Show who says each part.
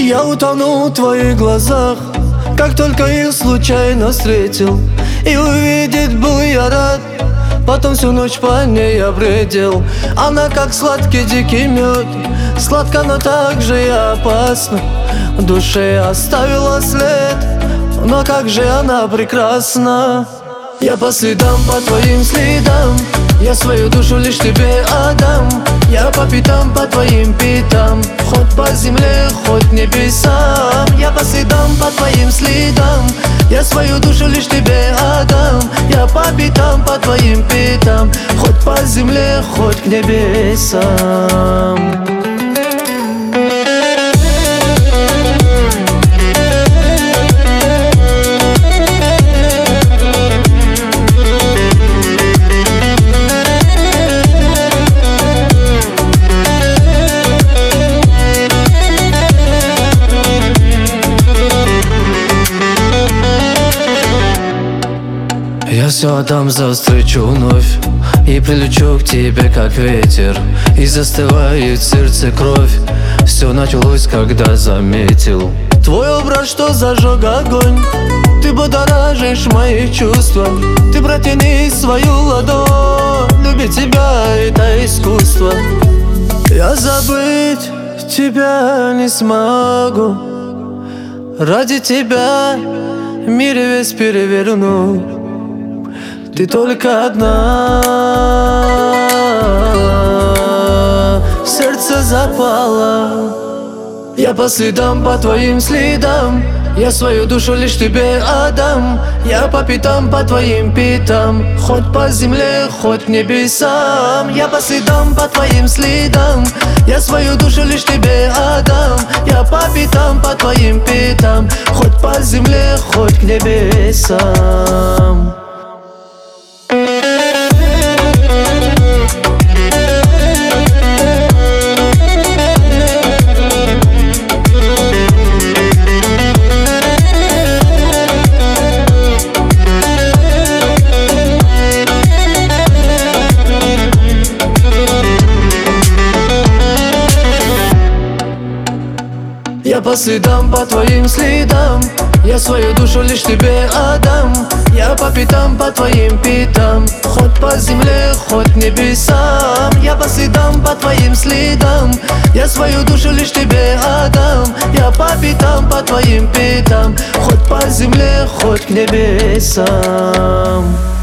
Speaker 1: Я утонул в твоих глазах, как только их случайно встретил. И увидеть был я рад, потом всю ночь по ней я бредил. Она как сладкий дикий мед, сладко, но также и опасно. В душе оставила след, но как же она прекрасна. Я по следам, по твоим следам, я свою душу лишь тебе отдам. Я по пятам, по твоим пятам, хоть по земле, хоть небесам. Я по следам, по твоим следам, я свою душу лишь тебе отдам. Я по пятам, по твоим пятам, хоть по земле, хоть к небесам. Я все отдам за встречу вновь, и прилечу к тебе как ветер, и застывает в сердце кровь. Все началось, когда заметил твой образ, что зажег огонь. Ты будоражишь мои чувства, ты протяни свою ладонь. Любить тебя — это искусство. Я забыть тебя не смогу, ради тебя мир весь переверну. Ты только одна в сердце запала. Я по следам, по твоим следам, я свою душу лишь тебе отдам. Я по пятам, по твоим пятам, хоть по земле, хоть небесам. Я по следам, по твоим следам, я свою душу лишь тебе отдам. Я по пятам, по твоим пятам, хоть по земле, хоть к небесам. Я по следам, по твоим следам, я свою душу лишь тебе отдам. Я по пятам, по твоим пятам, хоть по земле, хоть небесам. Я по следам, по твоим следам, я свою душу лишь тебе отдам. Я по пятам, по твоим пятам, хоть по земле, хоть к небесам.